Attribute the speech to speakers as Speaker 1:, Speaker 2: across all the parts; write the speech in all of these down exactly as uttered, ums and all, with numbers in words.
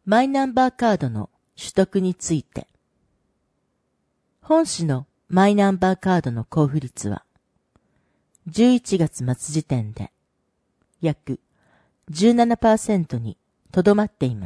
Speaker 1: マイナンバーカードの取得について。本市のマイナンバーカードの交付率は、じゅういちがつ末時点で約 じゅうななパーセント にとどまっています。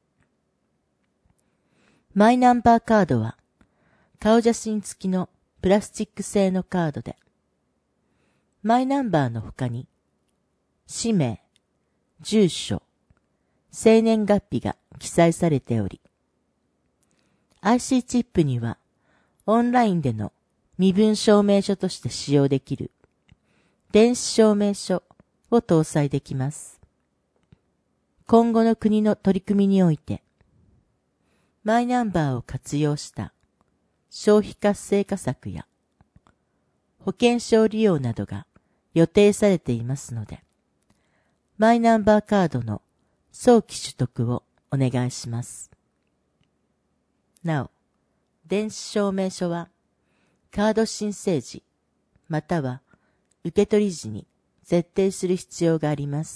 Speaker 1: マイナンバーカードは、顔写真付きのプラスチック製のカードで、マイナンバーの他に、氏名、住所、生年月日が記載されており、アイシー チップにはオンラインでの身分証明書として使用できる電子証明書を搭載できます。今後の国の取り組みにおいて、マイナンバーを活用した消費活性化策や保険証利用などが予定されていますので、マイナンバーカードの早期取得をお願いします。なお、電子証明書はカード申請時または受取時に設定する必要があります。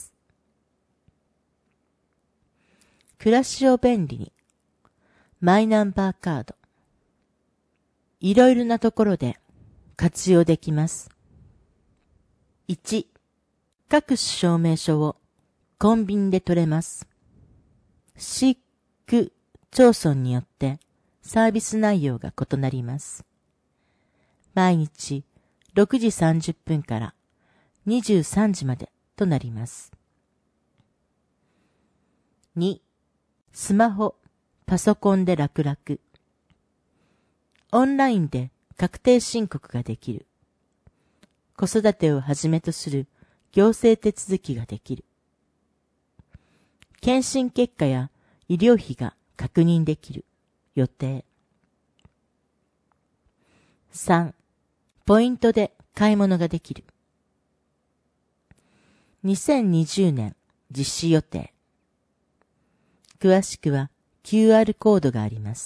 Speaker 1: 暮らしを便利にマイナンバーカード、いろいろなところで活用できます。いち. 各種証明書をコンビニで取れます。市区町村によってサービス内容が異なります。毎日ろくじさんじゅっぷんからにじゅうさんじまでとなります。に. スマホ、パソコンで楽々。オンラインで確定申告ができる。子育てをはじめとする行政手続きができる。検診結果や医療費が確認できる予定。さん. ポイントで買い物ができる。にせんにじゅうねん実施予定。詳しくは キューアール コードがあります。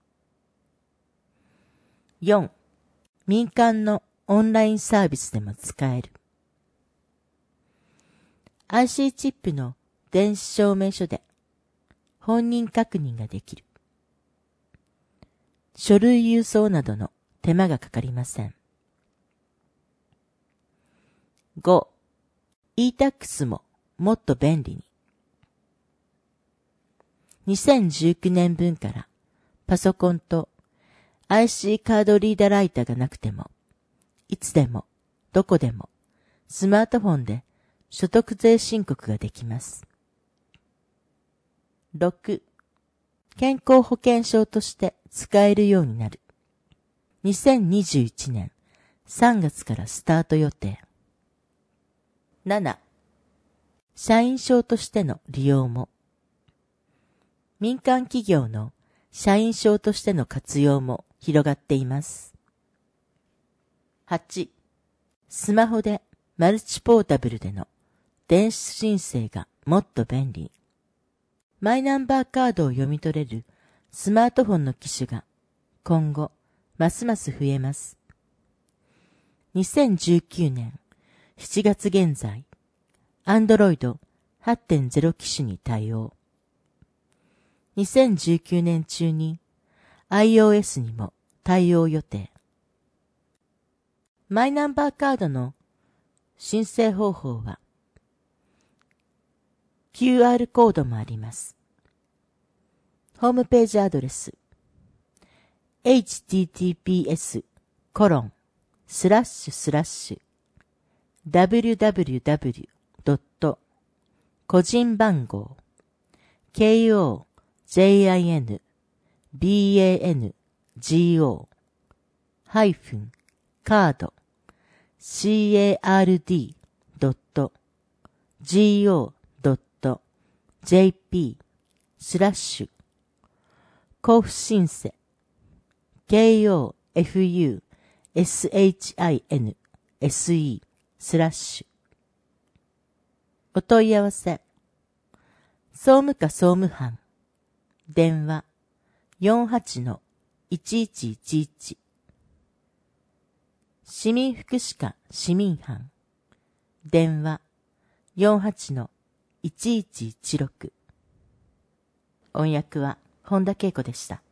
Speaker 1: よん. 民間のオンラインサービスでも使える。アイシー チップの電子証明書で本人確認ができる。書類郵送などの手間がかかりません。ご.イータックス ももっと便利に。にせんじゅうきゅうねん分からパソコンと アイシー カードリーダーライターがなくても、いつでもどこでもスマートフォンで所得税申告ができます。ろく. 健康保険証として使えるようになる。にせんにじゅういちねんさんがつからスタート予定。なな. 社員証としての利用も。民間企業の社員証としての活用も広がっています。はち. スマホでマルチポータブルでの電子申請がもっと便利に。マイナンバーカードを読み取れるスマートフォンの機種が今後ますます増えます。にせんじゅうきゅうねんしちがつ現在、アンドロイド はちてんゼロ 機種に対応。にせんじゅうきゅうねん中に iOS にも対応予定。マイナンバーカードの申請方法は キューアール コードもあります。ホームページアドレス エイチティーティーピーエス コロン スラッシュスラッシュ ダブリュダブリュダブリュ ドット 個人番号 ケーオージェイアイエヌビーエーエヌジーオー ハイフンカード シーエーアールディー ドット ジーオー ドット ジェーピー スラッシュ交付申請 ケーオーエフユーエスエイチアイエヌエスイー スラッシュお問い合わせ総務課総務班電話 よんはちのいちいちいちいち 市民福祉課市民班電話 よんはちのいちいちいちろく音訳は本田恵子でした。